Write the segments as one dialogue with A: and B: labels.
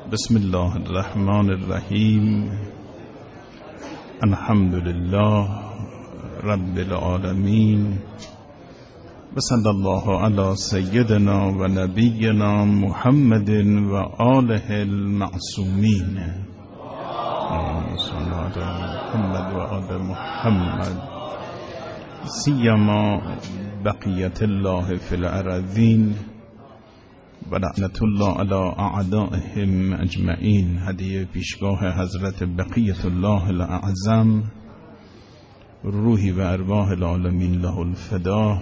A: بسم الله الرحمن الرحیم. الحمد لله رب العالمین و صلی الله علی سیدنا و نبینا محمد و آله المعصومین. صلی علی محمد و آل محمد سیما بقیت الله فی الارضین و لعنت الله علی اعدائهم اجمعین. هدیه پیشگاه حضرت بقیت الله الاعظم، روحی و ارواح العالمین له الفدا،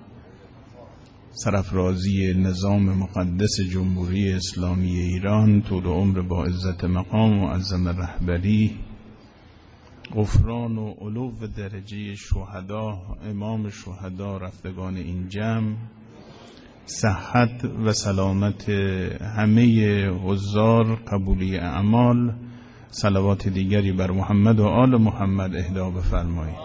A: سرافرازی نظام مقدس جمهوری اسلامی ایران، طول عمر با عزت مقام و عظم رهبری، غفران و علو درجه شهدا، امام شهدا، رفتگان این جمع، صحت و سلامت همه حضار، قبولی اعمال. صلوات دیگری بر محمد و آل محمد اهدا بفرمایید.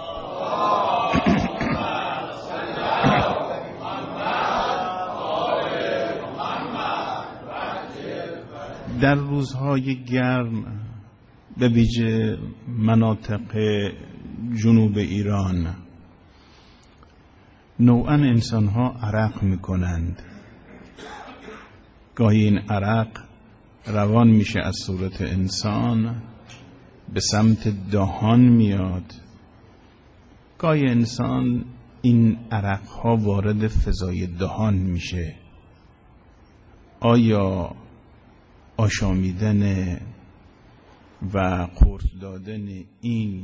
A: در روزهای گرم به ویژه مناطق جنوب ایران نوعاً انسان‌ها عرق می‌کنند. گاهی این عرق روان میشه از صورت انسان به سمت دهان میاد. گاهی انسان این عرق‌ها وارد فضای دهان میشه. آیا آشامیدن و قورت دادن این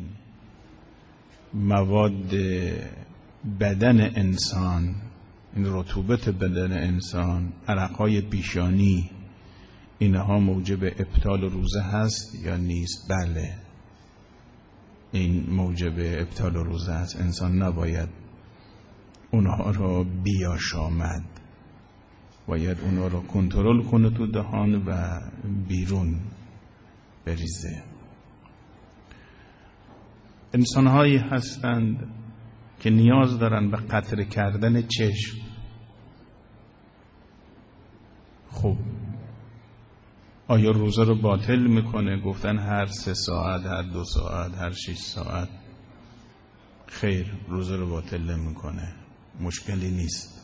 A: مواد بدن انسان، این رطوبت بدن انسان، عرقهای پیشانی، اینها موجب ابطال روزه هست یا نیست؟ بله، این موجب ابطال روزه هست. انسان نباید اونها را بیاشامد، باید اونها را کنترل کنه تو دهان و بیرون بریزه. انسانهایی هستند که نیاز دارن به قطره کردن چشم. خب آیا روزه رو باطل میکنه؟ گفتن هر 3 ساعت، هر 2 ساعت، هر 6 ساعت. خیر، روزه رو باطل نمیکنه، مشکلی نیست.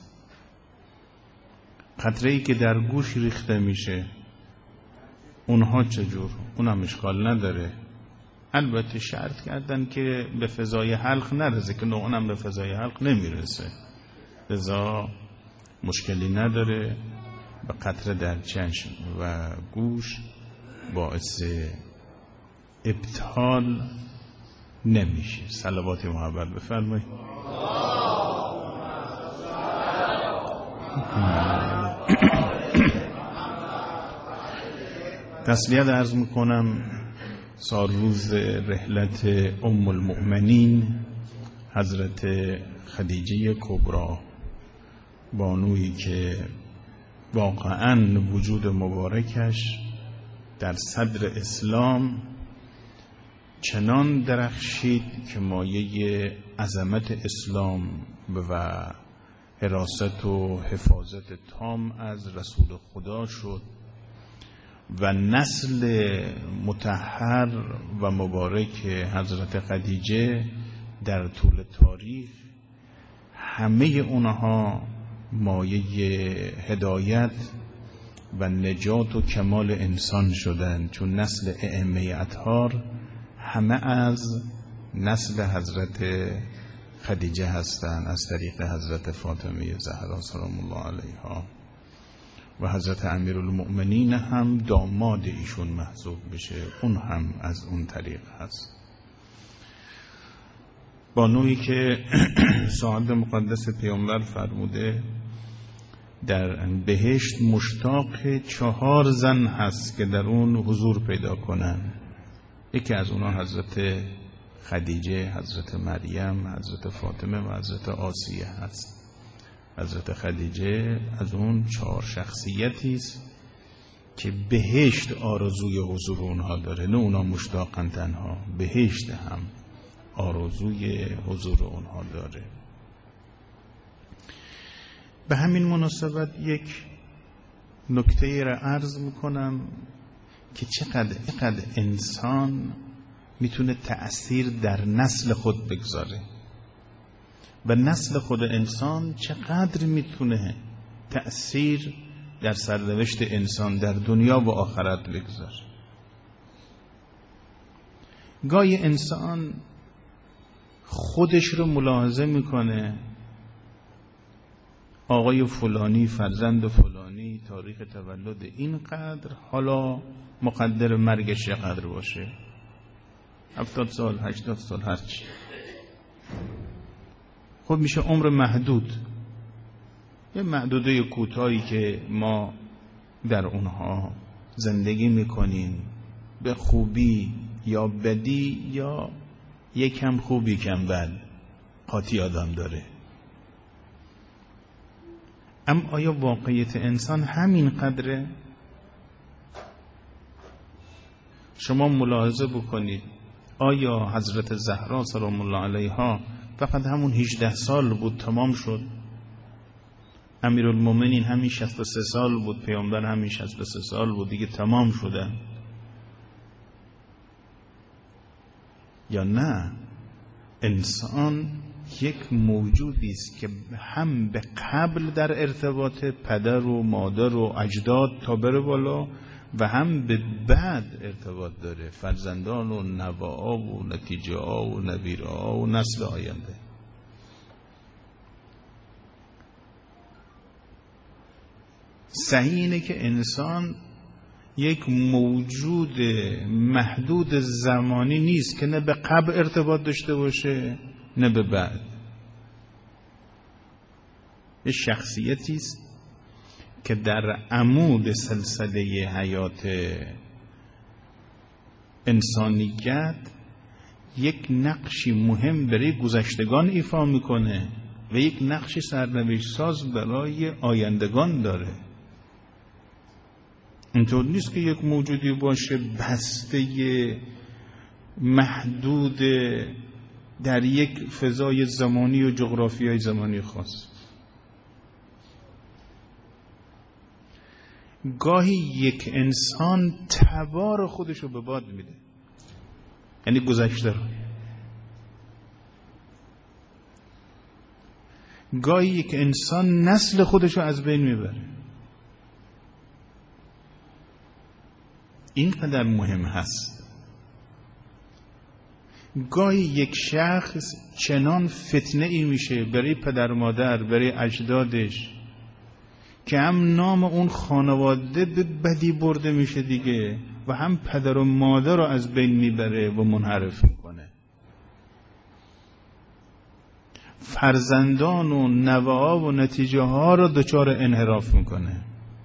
A: قطره‌ای که در گوش ریخته میشه، اونها چجور؟ اونم اشکال نداره. البته شرط کردن که به فضای حلق نرسه، که اونم به فضای حلق نمیرسه، لذا مشکلی نداره. به قطره در چشم و گوش باعث ابطال نمیشه. صلوات محبت بفرمایید. تسلیت عرض میکنم سالروز رحلت ام المؤمنین حضرت خدیجه کبری، بانویی که واقعا وجود مبارکش در صدر اسلام چنان درخشید که مایه عظمت اسلام و حراست و حفاظت تام از رسول خدا شد و نسل مطهر و مبارک حضرت خدیجه در طول تاریخ همه اونها مایه هدایت و نجات و کمال انسان شدند، چون نسل ائمه اطهار همه از نسل حضرت خدیجه هستند، از طریق حضرت فاطمه زهرا سلام الله علیها، و حضرت امیرالمؤمنین هم داماد ایشون محسوب بشه، اون هم از اون طریق هست. بانویی که ساعت مقدس پیامبر فرموده در بهشت مشتاق 4 زن هست که در اون حضور پیدا کنن. یکی از اونها حضرت خدیجه، حضرت مریم، حضرت فاطمه و حضرت آسیه هست. حضرت خدیجه از اون 4 شخصیتی است که بهشت آرزوی حضور اونها داره، نه اونا مشتاقن تنها، بهشت هم آرزوی حضور اونها داره. به همین مناسبت یک نکته را عرض میکنم که چقدر انسان میتونه تأثیر در نسل خود بگذاره و نسل خود انسان چقدر میتونه تأثیر در سرنوشت انسان در دنیا و آخرت بگذاره. گاهی انسان خودش رو ملاحظه میکنه، آقای فلانی فرزند فلانی تاریخ تولد اینقدر، حالا مقدر مرگش چقدر باشه، 70 سال 80 سال هرچی، خب میشه عمر محدود، یه محدوده کوتاهی که ما در اونها زندگی میکنیم، به خوبی یا بدی یا یکم خوبی کم بد قاطی آدم داره. اما آیا واقعیت انسان همین قدره؟ شما ملاحظه بکنید، آیا حضرت زهرا سلام الله علیها فقط همون 18 سال بود تمام شد؟ امیرالمومنین همین 63 سال بود، پیامبر همین 63 سال بود دیگه تمام شدن؟ یا نه، انسان یک موجودی است که هم به قبل در ارتباط پدر و مادر و اجداد تا بره بالا و هم به بعد ارتباط داره، فرزندان و نوه‌ها و نتیجه‌ها و نویرها و نسل آینده. صحیح اینه که انسان یک موجود محدود زمانی نیست که نه به قبل ارتباط داشته باشه نه به بعد. یه شخصیتی است که در عمود سلسله حیات انسانیت یک نقشی مهم برای گذشتگان ایفا میکنه و یک نقشی سرنوشت ساز برای آیندگان داره. اینطور نیست که یک موجودی باشه بسته محدود در یک فضای زمانی و جغرافیای زمانی خاص. گاهی یک انسان تبار خودشو به باد میده، یعنی گذشته رو. گاهی یک انسان نسل خودشو از بین میبره. اینقدر مهم هست. گاهی یک شخص چنان فتنه ای میشه برای پدر مادر، برای اجدادش، که هم نام اون خانواده به بدی برده میشه دیگه و هم پدر و مادر رو از بین میبره و منحرف میکنه. فرزندان و نوه‌ها و نتیجه ها رو دچار انحراف میکنه.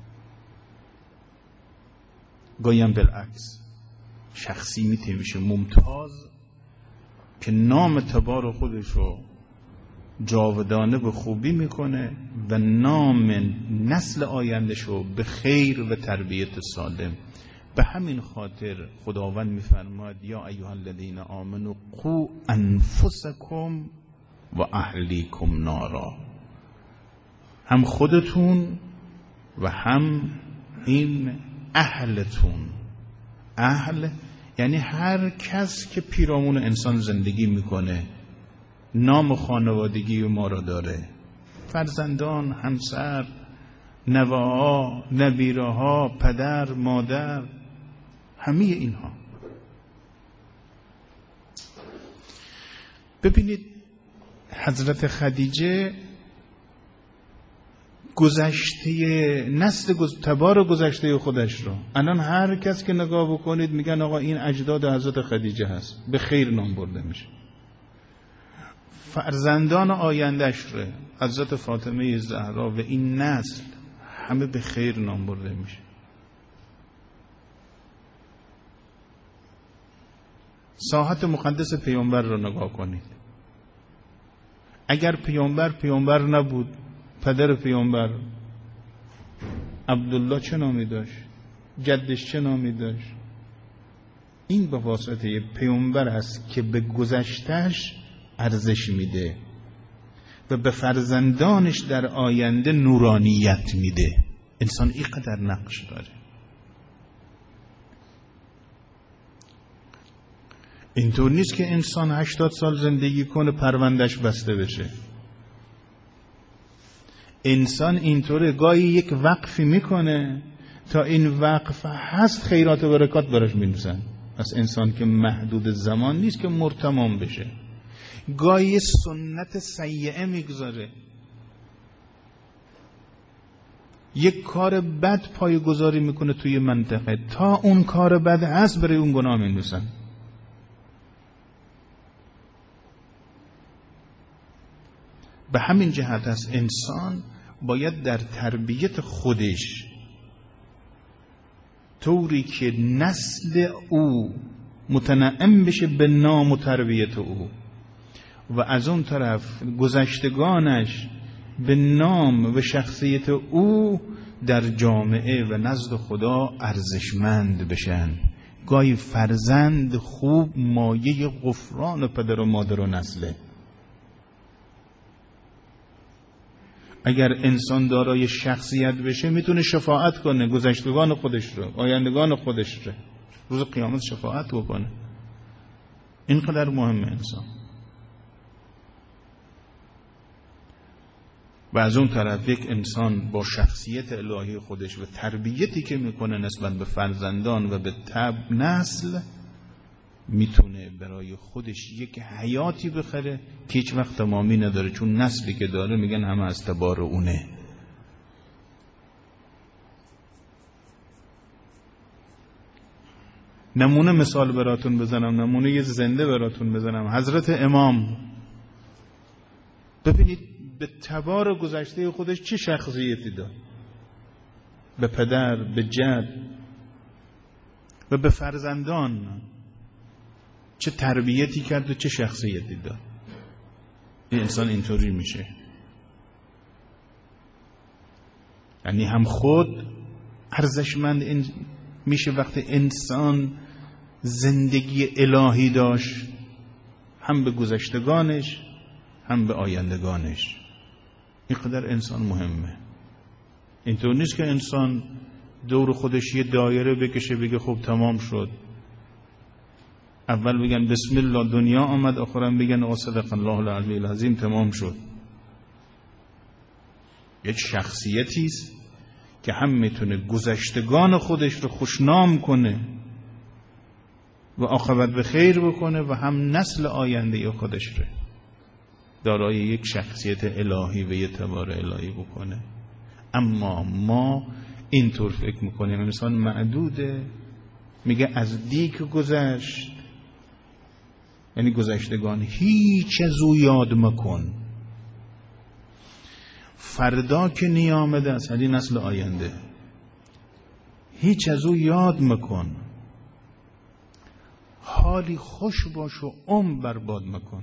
A: گاهی هم بالعکس، شخصی میشه ممتاز که نام تبار خودش رو جاودانه به خوبی میکنه و نام نسل آیندش رو به خیر و تربیت سالم. به همین خاطر خداوند میفرماید یا ایها الذین آمنوا قوا انفسکم و اهلیکم نارا، هم خودتون و هم این اهلتون. اهل یعنی هر کس که پیرامون انسان زندگی میکنه، نام خانوادگی ما را داره، فرزندان، همسر، نوه‌ها، نویره‌ها، پدر، مادر، همه اینها. ببینید حضرت خدیجه گذشته نسل تبار گذشته خودش رو، الان هر کس که نگاه بکنید میگن آقا این اجداد حضرت خدیجه هست، به خیر نام برده میشه. فرزندان آیندهش رو، حضرت فاطمه زهرا و این نسل، همه به خیر نام برده میشه. ساحت مقدس پیامبر رو نگاه کنید. اگر پیامبر نبود، پدر پیامبر عبدالله چه نامی داشت؟ جدش چه نامی داشت؟ این به واسطه پیامبر است که به گذشتهش ارزش میده و به فرزندانش در آینده نورانیت میده. انسان اینقدر نقش داره. اینطور نیست که انسان 80 سال زندگی کنه پروندهش بسته بشه. انسان اینطوره گاهی یک وقفی میکنه تا این وقف هست خیرات و برکات براش می‌نویسن. پس انسان که محدود زمان نیست که مرتمام بشه. گاهی سنت سیئه میگذاره، یک کار بد پایه‌گذاری میکنه توی منطقه، تا اون کار بد هست برای اون گناه می‌نویسن. به همین جهت است انسان باید در تربیت خودش طوری که نسل او متنعم بشه به نام و تربیت او و از اون طرف گذشتگانش به نام و شخصیت او در جامعه و نزد خدا ارزشمند بشن. گاهی فرزند خوب مایه غفران پدر و مادر و نسله. اگر انسان دارای شخصیت بشه میتونه شفاعت کنه گذشتگان خودش رو، آیندگان خودش رو، روز قیامت شفاعت بکنه. اینقدر مهمه انسان. و از اون طرف یک انسان با شخصیت الهی خودش و تربیتی که میکنه نسبت به فرزندان و به نسل میتونه برای خودش یک حیاتی بخره که هیچ وقت تمامی نداره، چون نسلی که داره میگن همه از تبار اونه. نمونه مثال براتون بزنم، نمونه زنده براتون بزنم. حضرت امام ببینید به تبار گذشته خودش چه شخصیتی داد، به پدر، به جد و به فرزندان چه تربیتی کرد و چه شخصیتی داد. این انسان اینطوری میشه، یعنی هم خود ارزشمند میشه وقتی انسان زندگی الهی داشت، هم به گذشتگانش هم به آیندگانش. اینقدر انسان مهمه. اینطور نیست که انسان دور خودش یه دایره بکشه بگه خب تمام شد، اول بگن بسم الله دنیا آمد، آخرم بگن صدق الله العلی العظیم تمام شد. یک شخصیتی است که هم میتونه گذشتگان خودش رو خوشنام کنه و عاقبت به خیر بکنه و هم نسل آینده خودش رو دارای یک شخصیت الهی و یه تبار الهی بکنه. اما ما اینطور فکر میکنیم انسان معدوده، میگه از دیگ گذشت، یعنی گذشتگان هیچ از او یاد مکن، فردا که نیامده است، یعنی نسل آینده، هیچ از او یاد مکن، حالی خوش باش و عمر برباد مکن.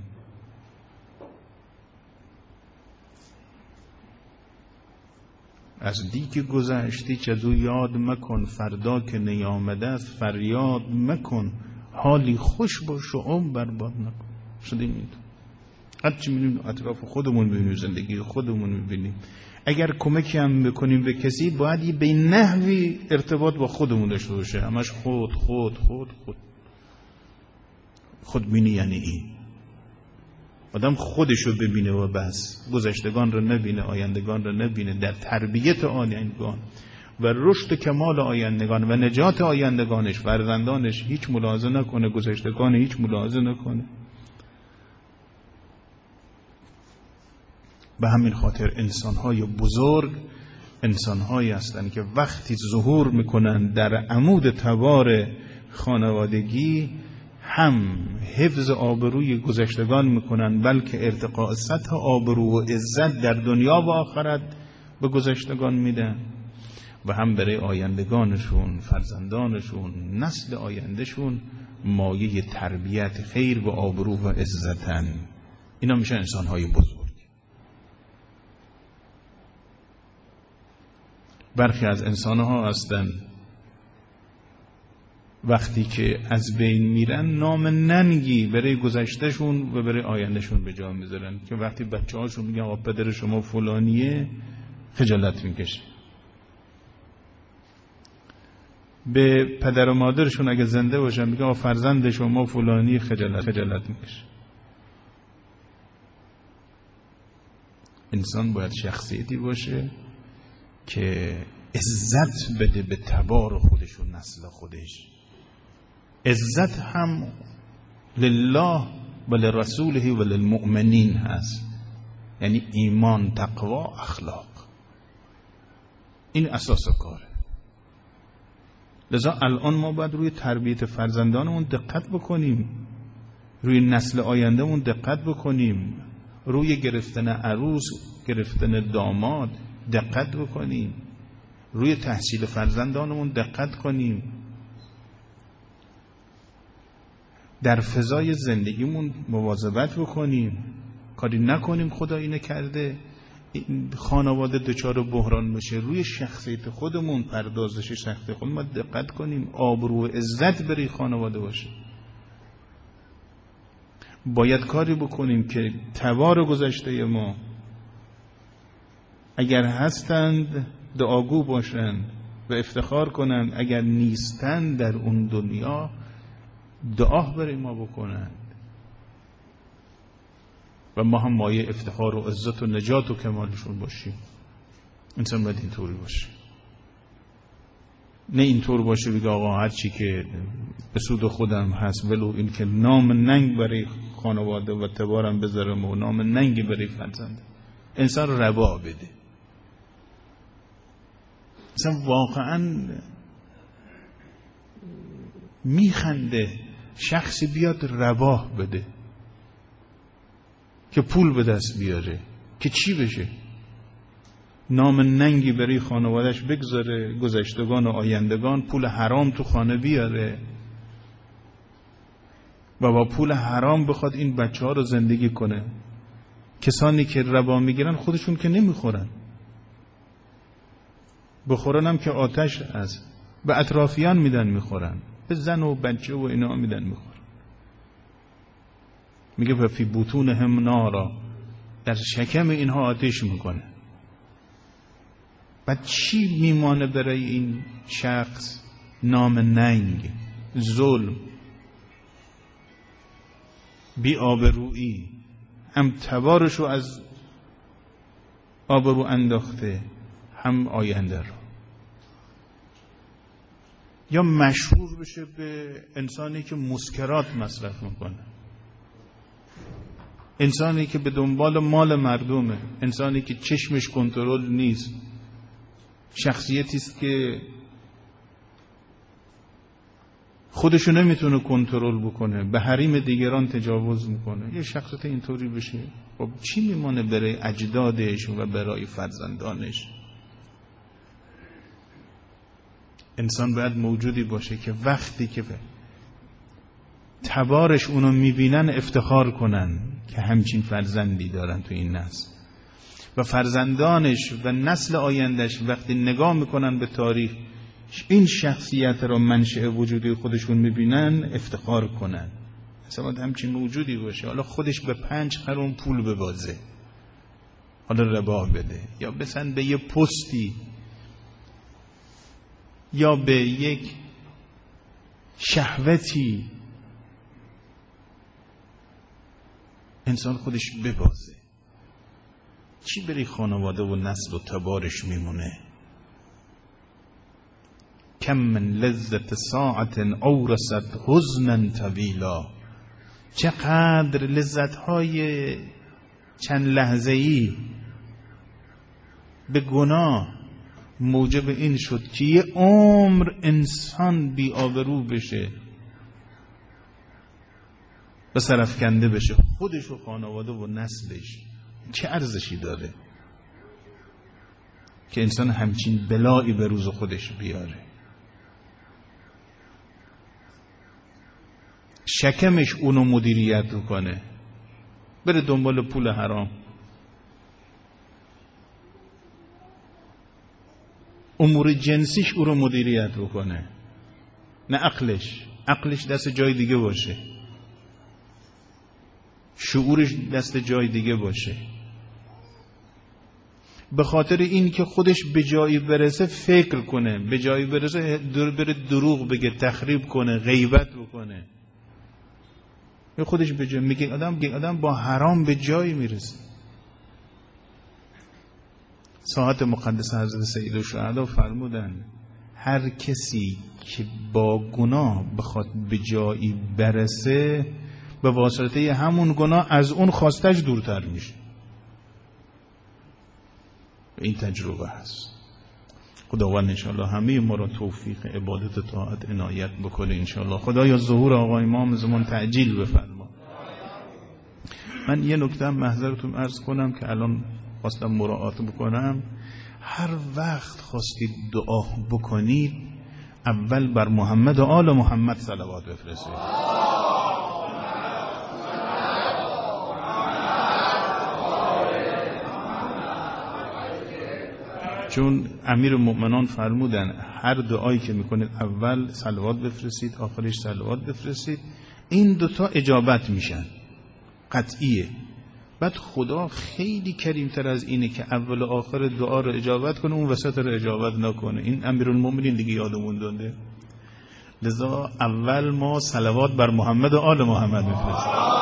A: از دیگه گذشت هیچ از او یاد مکن، فردا که نیامده است فریاد مکن، حالی خوش باش و عمر برباد نکن. شده این هرچی می‌بینیم اطراف خودمون ببینیم، زندگی خودمون می‌بینیم، اگر کمکی هم بکنیم به کسی باید به نحوی ارتباط با خودمون داشته باشه. همش خود خود خود خود خودبینی. یعنی این آدم خودشو ببینه و بس، گذشتگان رو نبینه، آیندگان رو نبینه. در تربیت آیندگان و رشد کمال آیندگان و نجات آیندگانش، فرزندانش هیچ ملاحظه نکنه، گذشتگان هیچ ملاحظه نکنه. به همین خاطر انسان‌های بزرگ انسان‌هایی هستند که وقتی ظهور میکنن در عمود تبار خانوادگی هم حفظ آبروی گذشتگان میکنن، بلکه ارتقاء سطح آبرو و عزت در دنیا و آخرت به گذشتگان میدن و هم برای آیندگانشون، فرزندانشون، نسل آیندهشون مایه تربیت خیر و آبرو و عزتن. اینا میشن انسان‌های بزرگ. برخی از انسان‌ها هستن وقتی که از بین میرن نام ننگی برای گذشتهشون و برای آیندهشون به جا میذارن که وقتی بچه هاشون میگن آقا پدر شما فلانیه خجالت میکشه. به پدر و مادرشون اگه زنده باشن میگه فرزند شما فلانی خجالت میکشه. انسان باید شخصیتی باشه که عزت بده به تبار خودش و نسل خودش. عزت هم لله و لرسوله و للمؤمنین هست، یعنی ایمان، تقوا، اخلاق. این اساس کاره. لذا الان ما باید روی تربیت فرزندانمون دقت بکنیم، روی نسل آیندهمون دقت بکنیم، روی گرفتن عروس، گرفتن داماد دقت بکنیم، روی تحصیل فرزندانمون دقت کنیم، در فضای زندگیمون مواظبت بکنیم، کاری نکنیم خدا اینه کرده خانواده دچار بحران بشه. روی شخصیت خودمون، پردازش شخصیت خودمون ما دقت کنیم، آبرو و عزت برای خانواده باشه. باید کاری بکنیم که تبار گذشته ما اگر هستند دعاگو باشند و افتخار کنند، اگر نیستند در اون دنیا دعا برای ما بکنند و ما هم مایه افتخار و عزت و نجات و کمالشون باشیم. انسان باید اینطوری باشه، نه اینطور باشه بگه آقا هر چی که به سود خودم هست ولو این که نام ننگ برای خانواده و تبارم بذارم و نام ننگی برای فرزند. انسان رو روا بده. انسان واقعا میخنده شخصی بیاد رباه بده که پول به دست بیاره که چی بشه؟ نام ننگی برای خانوادهش بگذاره، گذشتگان و آیندگان، پول حرام تو خانه بیاره و با پول حرام بخواد این بچه ها رو زندگی کنه. کسانی که ربا میگیرن خودشون که نمیخورن، بخورن هم که آتش است، به اطرافیان میدن میخورن، به زن و بچه و اینا میدن میخورن. میگه و فی بطونهم نارا، در شکم اینها آتش میکنه. بعد چی میمانه برای این شخص؟ نام ننگ، ظلم، بی آبرویی، هم تبارشو از آبرو انداخته هم آینده رو. یا مشهور بشه به انسانی که مسکرات مصرف میکنه، انسانی که به دنبال مال مردمه، انسانی که چشمش کنترل نیست، شخصیتی است که خودشو نمیتونه کنترل بکنه، به حریم دیگران تجاوز میکنه. یه شخصیت اینطوری بشه، خب چی میمانه برای اجدادش و برای فرزندانش؟ انسان باید موجودی باشه که وقتی که تبارش اونو میبینن افتخار کنن که همچین فرزندی دارن تو این نسل، و فرزندانش و نسل آیندهش وقتی نگاه میکنن به تاریخ این شخصیت رو منشأ وجودی خودشون میبینن افتخار کنن. اصلا باید همچین موجودی باشه. حالا خودش به 5 قرون پول ببازه، حالا ربا بده، یا بسن به یه پستی، یا به یک شهوتی، انسان خودش ببازه. چی برای خانواده و نسل و تبارش میمونه؟ کم من لذت ساعت اورثت حزنا طویلا، چقدر لذت‌های چند لحظه‌ای به گناه موجب این شد که یه عمر انسان بی آبرو بشه و سرفکنده بشه، خودش و خانواده و نسلش. چه ارزشی داره که انسان همچین بلایی به روز خودش بیاره؟ شکمش اونو مدیریت کنه، بره دنبال پول حرام، امور جنسیش او رو مدیریت بکنه، نه عقلش دست جای دیگه باشه، شعورش دست جای دیگه باشه. به خاطر این که خودش به جایی برسه فکر کنه، به جایی برسه بره دروغ بگه، تخریب کنه، غیبت بکنه. یا خودش به جایی میگه آدم با حرام به جایی میرسه. ساعت مقدس حضرت سید الشهدا فرمودن هر کسی که با گناه بخواد به جایی برسه، به واسطه همون گناه از اون خواستش دورتر میشه. این تجربه هست. خداوند انشاءالله همه ما را توفیق عبادت و طاعت عنایت بکنه انشاءالله. خدایا ظهور آقا امام زمان تعجیل بفرما. من یه نکته محضرتون عرض کنم که الان خواستم مراعات بکنم. هر وقت خواستید دعا بکنید اول بر محمد و آل محمد صلوات بفرستید. چون امیر المؤمنان فرمودن هر دعایی که میکنید اول صلوات بفرستید، آخرش صلوات بفرستید. این دوتا اجابت میشن، قطعیه. بعد خدا خیلی کریمتر از اینه که اول و آخر دعا رو اجابت کنه، اون وسط رو اجابت نکنه. این امیرالمومنین دیگه یادمون دونده. لذا اول ما صلوات بر محمد و آل محمد میفرستیم.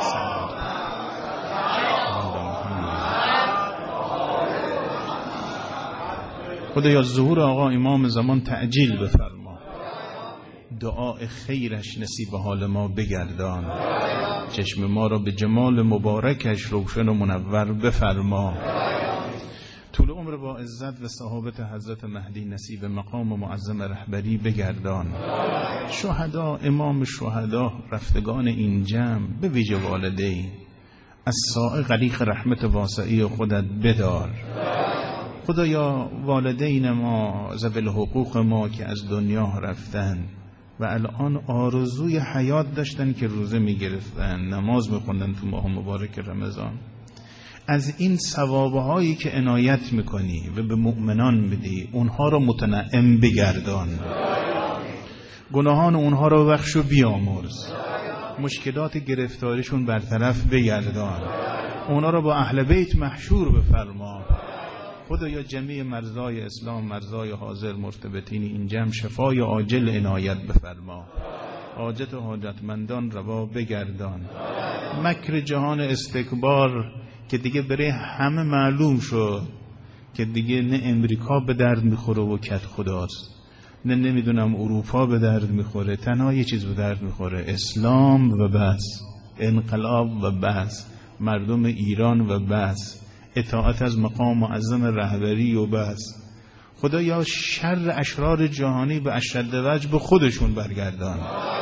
A: خدایا ظهور آقا امام زمان تعجیل بفرما، دعای خیرش نصیب حال ما بگردان، چشم ما را به جمال مبارکش روشن و منور بفرما. طول عمر با عزت و صحابت حضرت مهدی نصیب مقام و معظم رهبری بگردان. شهدا، امام شهدا، رفتگان این جمع، به ویژه والدین، از ساعه غریق رحمت واسعی خودت بدار. خدایا والدین ما، ذوی الحقوق ما که از دنیا رفتن و الان آرزوی حیات داشتن که روزه میگرفتن، نماز میخوندن تو ماه مبارک رمضان، از این ثوابهایی که عنایت میکنی و به مؤمنان بدی اونها را متنعم بگردان، گناهان اونها را بخش و بیامرز، مشکلات گرفتاریشون برطرف بگردان، اونها را با اهل بیت محشور بفرما. خدایا جمیع مرزای اسلام، مرزای حاضر مرتبطین این جمع شفای عاجل عنایت بفرما. حاجت و حاجتمندان روا بگردان. مکر جهان استکبار که دیگه برای همه معلوم شد که دیگه نه امریکا به درد میخوره و کت خداست، نه نمیدونم اروپا به درد میخوره، تنها یه چیز به درد میخوره، اسلام و بس، انقلاب و بس، مردم ایران و بس، اطاعت از مقام معظم رهبری و بس. خدایا شر اشرار جهانی به اشد وجه به خودشون برگردان.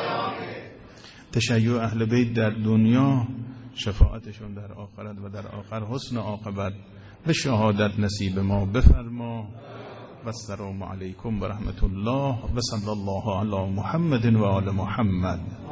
A: تشیع اهل بیت در دنیا، شفاعتشون در آخرت و در آخر حسن عاقبت به شهادت نصیب ما بفرما. و السلام علیکم و رحمت الله و صلی الله علی محمد و آل محمد.